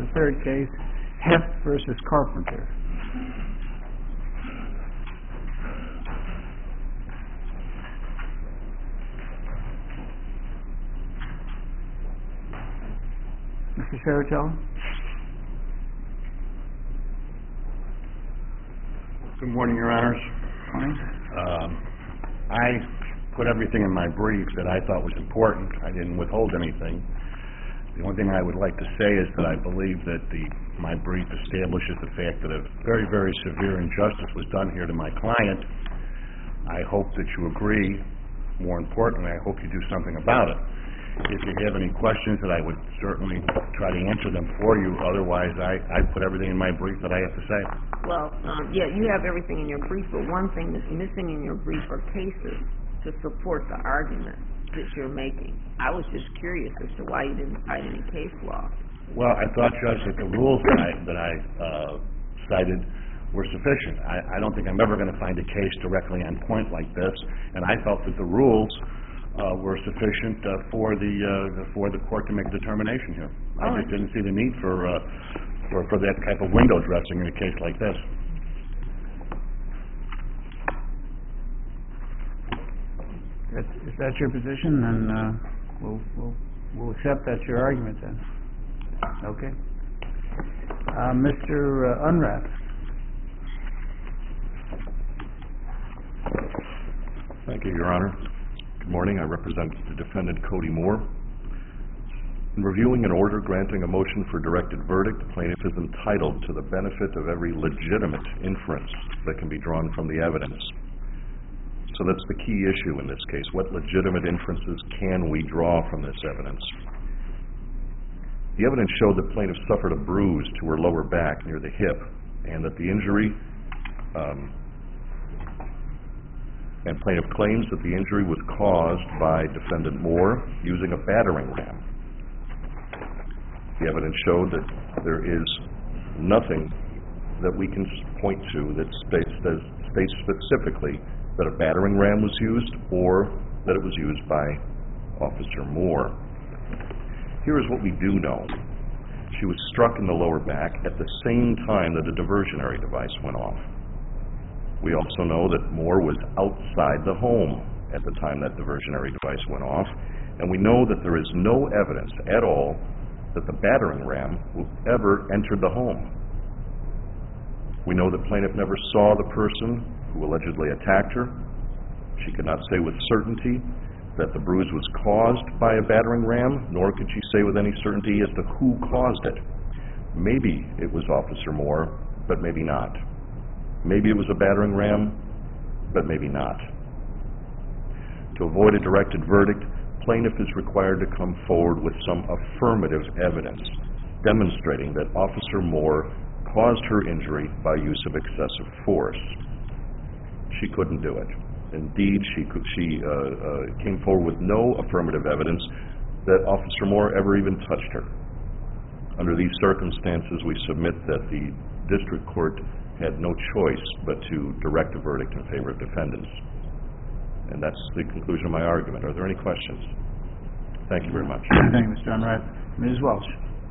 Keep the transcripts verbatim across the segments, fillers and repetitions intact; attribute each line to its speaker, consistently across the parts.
Speaker 1: the third case, Heft versus Carpenter. Mister Serratello?
Speaker 2: Good morning, Your Honors.
Speaker 1: Morning.
Speaker 2: Um, I put everything in my brief that I thought was important. I didn't withhold anything. The only thing I would like to say is that I believe that the my brief establishes the fact that a very, very severe injustice was done here to my client. I hope that you agree. More importantly, I hope you do something about it. If you have any questions, that I would certainly try to answer them for you. Otherwise, I, I put everything in my brief that I have to say.
Speaker 3: Well, um, yeah, you have everything in your brief, but one thing that's missing in your brief are cases to support the argument that you're making. I was just curious as to why you didn't cite any case law.
Speaker 2: Well, I thought, Judge, that the rules that I, that I uh, cited were sufficient. I, I don't think I'm ever going to find a case directly on point like this, and I felt that the rules uh, were sufficient uh, for the uh, for the court to make a determination here. I
Speaker 3: All
Speaker 2: just
Speaker 3: right.
Speaker 2: didn't see the need for, uh, for for that type of window dressing in a case like this.
Speaker 1: That's, if that's your position, then uh, we'll, we'll we'll accept that's your argument then. Okay. Uh, Mister Uh, Unrath.
Speaker 4: Thank you, Your Honor. Good morning. I represent the defendant, Cody Moore. In reviewing an order granting a motion for directed verdict, the plaintiff is entitled to the benefit of every legitimate inference that can be drawn from the evidence. So that's the key issue in this case. What legitimate inferences can we draw from this evidence? The evidence showed that the plaintiff suffered a bruise to her lower back near the hip, and that the injury, um, and plaintiff claims that the injury was caused by defendant Moore using a battering ram. The evidence showed that there is nothing that we can point to that states, that states specifically that a battering ram was used or that it was used by Officer Moore. Here is what we do know. She was struck in the lower back at the same time that a diversionary device went off. We also know that Moore was outside the home at the time that diversionary device went off, and we know that there is no evidence at all that the battering ram ever entered the home. We know that plaintiff never saw the person who allegedly attacked her. She could not say with certainty that the bruise was caused by a battering ram, nor could she say with any certainty as to who caused it. Maybe it was Officer Moore, but maybe not. Maybe it was a battering ram, but maybe not. To avoid a directed verdict, plaintiff is required to come forward with some affirmative evidence demonstrating that Officer Moore caused her injury by use of excessive force. She couldn't do it. Indeed, she, could, she uh, uh, came forward with no affirmative evidence that Officer Moore ever even touched her. Under these circumstances, we submit that the district court had no choice but to direct a verdict in favor of defendants. And that's the conclusion of my argument. Are there any questions? Thank you very much.
Speaker 1: Thank you, Mister Unrath. Miz Welch.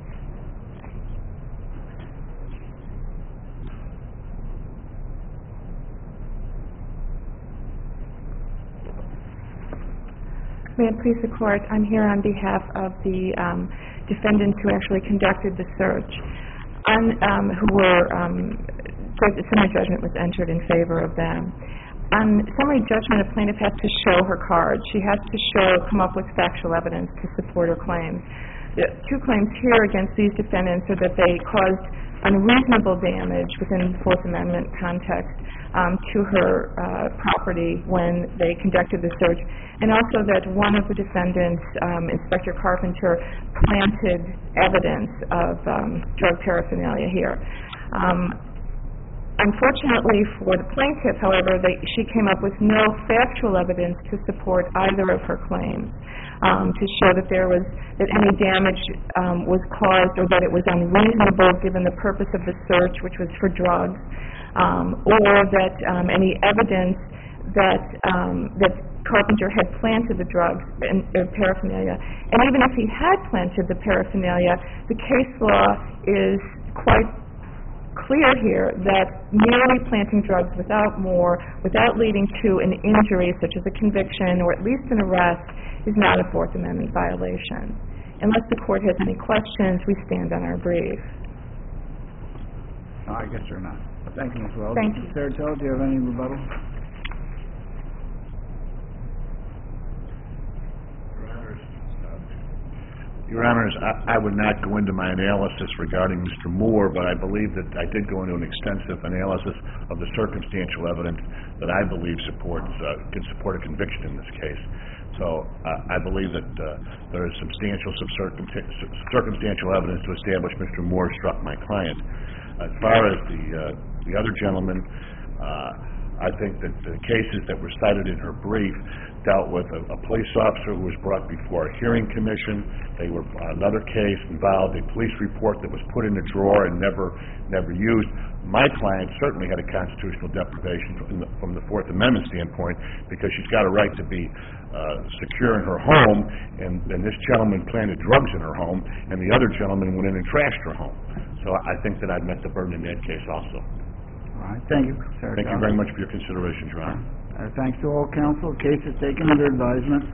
Speaker 5: May it please the Court, I'm here on behalf of the um, defendants who actually conducted the search, and um, who were, um, summary judgment was entered in favor of them. On summary judgment, a plaintiff has to show her cards. She has to show, come up with factual evidence to support her claims. The two claims here against these defendants are that they caused unreasonable damage within the Fourth Amendment context um, to her uh, property when they conducted the search, and also that one of the defendants, um, Inspector Carpenter, planted evidence of um, drug paraphernalia here. Um, Unfortunately for the plaintiff, however, they, she came up with no factual evidence to support either of her claims, um, to show that there was that any damage um, was caused or that it was unreasonable given the purpose of the search, which was for drugs, um, or that um, any evidence that um, that Carpenter had planted the drugs and uh, paraphernalia. And even if he had planted the paraphernalia, the case law is quite clear here that merely planting drugs without more, without leading to an injury such as a conviction or at least an arrest, is not a Fourth Amendment violation. Unless the court has any questions, we stand on our brief.
Speaker 1: No, I guess you're not. Thank you, Miz Wells.
Speaker 5: Thank you.
Speaker 1: Mister Saratelli, do you have any rebuttal?
Speaker 2: Your Honors, I, I would not go into my analysis regarding Mister Moore, but I believe that I did go into an extensive analysis of the circumstantial evidence that I believe supports, uh, can support a conviction in this case. So, uh, I believe that, uh, there is substantial circumst- circumstantial evidence to establish Mister Moore struck my client. As far as the, uh, the other gentleman, uh, I think that the cases that were cited in her brief dealt with a, a police officer who was brought before a hearing commission. They were, another case involved a police report that was put in a drawer and never, never used. My client certainly had a constitutional deprivation from the, from the Fourth Amendment standpoint, because she's got a right to be uh, secure in her home, and, and this gentleman planted drugs in her home, and the other gentleman went in and trashed her home. So I think that I've met the burden in that case also.
Speaker 1: All right, thank you, Mister Saratelli.
Speaker 2: Thank you very much for your consideration, Your Honor.
Speaker 1: Uh, thanks to all counsel. Case is taken under advisement.